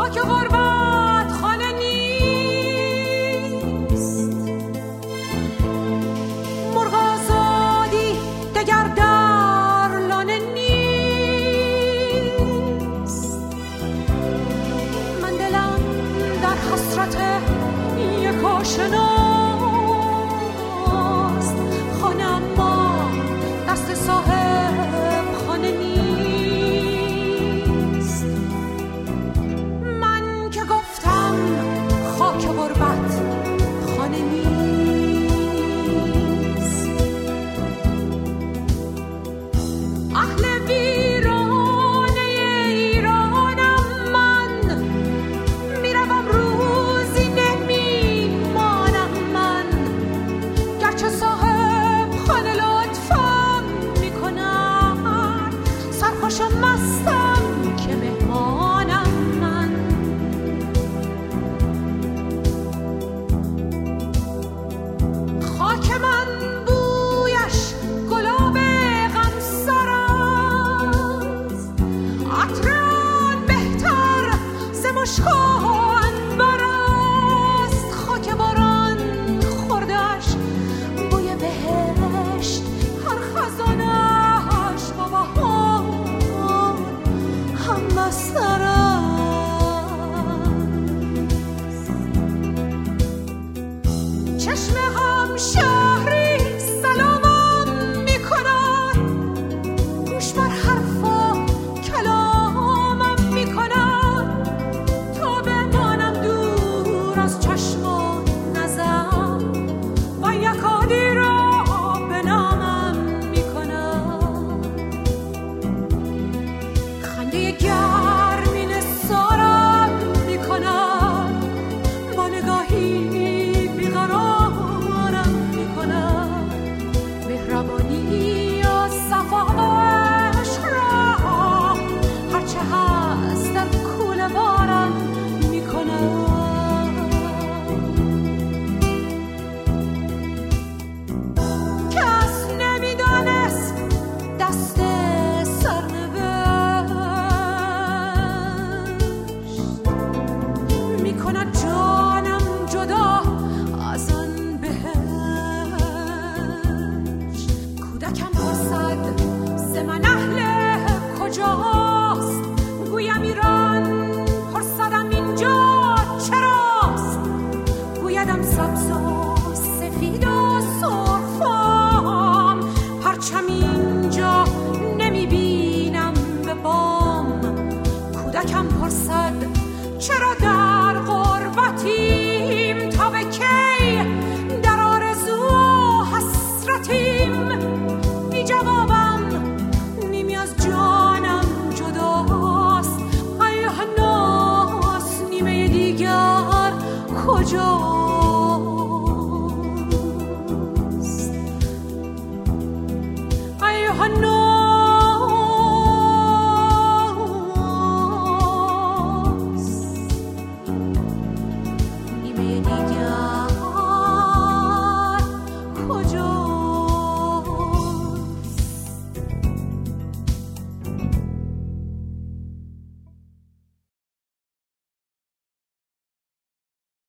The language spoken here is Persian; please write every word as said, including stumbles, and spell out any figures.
خاک غربت خانه نیست. مرغ آزادی دگر در لانه نیست. من دلم در حسرت یک آشناست، خانه اما دست صاحب خانه نیست. من که گفتم خاک غربت خانه نیست. اهل ویرانه ایرانم من، میروم روزی نمیمانم من، گرچه صاحب خانه لطفم میکنم، سرخوش و مستم که مهمانم من. خاک من بویش گلاب غمسر است، عطر آن بهتر ز مشک و عنبر است. خاک باران خورده‌اش بوی بهشت، هر خزانه‌اش با بهار هم بستر است. چشم هم شهری سلامم میکند، گوش بر حرف و کلامم میکند، تا بمانم دور از چشم و نظر و یکادی را به نامم میکند. خنده گرمی نثارم میکند، با نگاهی بیقرارم میکند. مهربانی و صفا و عشق را هرچه هست در کوله بارم میکند. کس نمیدانست دست سرنوشت، میکند جانم جدا از آن بهشت. کودکم پرسد ز من اهل کجاست، گویم ایران، پرسدم اینجا چراست، گویدم سبز و سفید و سرفام، پرچم اینجا نمیبینم به بام. کودکم پرسد چرا در غربتیم، تا به کی در آرزو و حسرتیم. بی جوابم نیمی از جانم جداست، ایه ناس نیمه دیگر کجاست. ایه ناس نیمه دیگر